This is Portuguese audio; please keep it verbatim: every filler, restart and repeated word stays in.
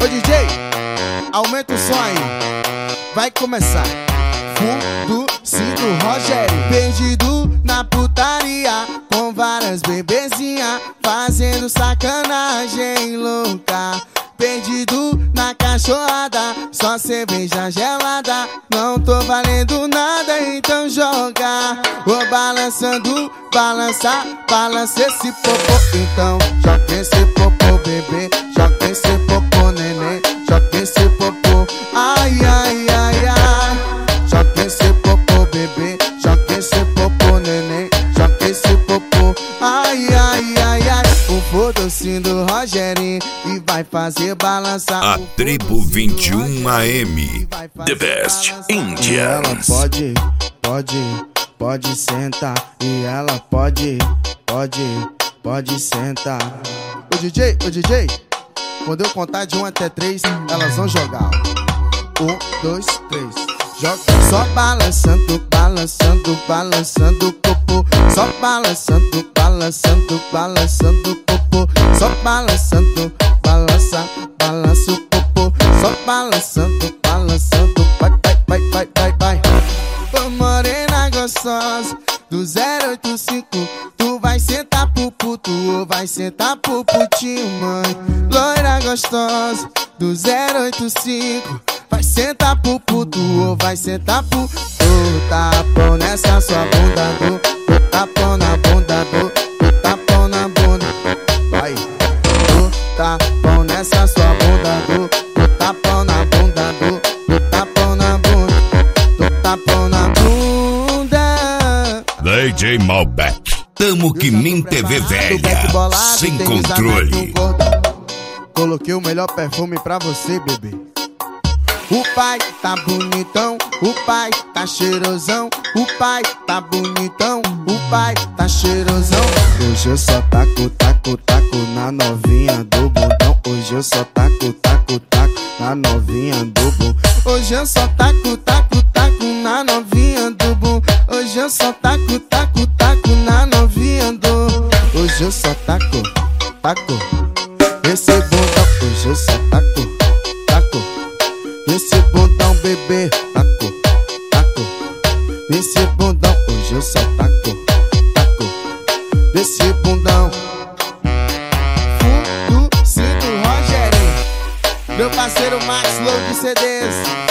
Ô D J, aumenta o som aí. Vai começar. Fundo, cinto, Rogério. Perdido na putaria, com várias bebezinhas, fazendo sacanagem louca. Perdido na cachorrada, só cerveja gelada. Não tô valendo nada, então joga. Vou balançando, balança, balança esse popô. Então joga esse popô, bebê. Joga esse popô, neném. Joga esse popô, ai, ai, ai, ai. Joga esse popô, bebê. Joga esse popô, neném. Joga esse popô, ai, ai, ai, ai. O foda-se do Rogerinho e vai fazer balançar. A Tribo vinte e um A M, The Best Indians. Ela pode, pode, pode sentar. E ela pode, pode, pode sentar. Ô D J, ô D J, quando eu contar de um até três, elas vão jogar. Um, dois, três. Joga só balançando, balançando, balançando o popô. Só balançando, balançando, balançando o popô. Só balançando, balança, balança o popô. Só balançando, balançando, vai, vai, vai, vai, vai, vai. Ô morena gostosa do zero oito cinco, tu vai sentar pro puto ou vai sentar pro putinho, mãe? Loira gostosa do zero oito cinco, vai sentar pro puto ou vai sentar pro... Do tapão nessa sua bunda, do, do tapão na bunda, do, do tapão na bunda. Vai, do tapão nessa sua bunda, do, do tapão na bunda, do, do tapão na bunda, do tapão na bunda. D J Malbec, tamo que nem T V velha, sem controle. Coloquei o melhor perfume pra você, bebê. O pai tá bonitão, o pai tá cheirosão. O pai tá bonitão, o pai tá cheirosão. Hoje eu só taco, taco, taco na novinha do bundão. Hoje eu só taco, taco, taco na novinha do bundão. Hoje eu só taco, taco, taco na novinha do bundão. Hoje eu só taco, taco, taco na novinha do. Hoje eu só taco, taco esse bundão. Hoje eu só taco, taco esse bundão, bebê. Taco, taco esse bundão. Hoje eu só taco, taco esse bundão. Fundo, cinto, Rogerinho. Meu parceiro Max Low de C Ds.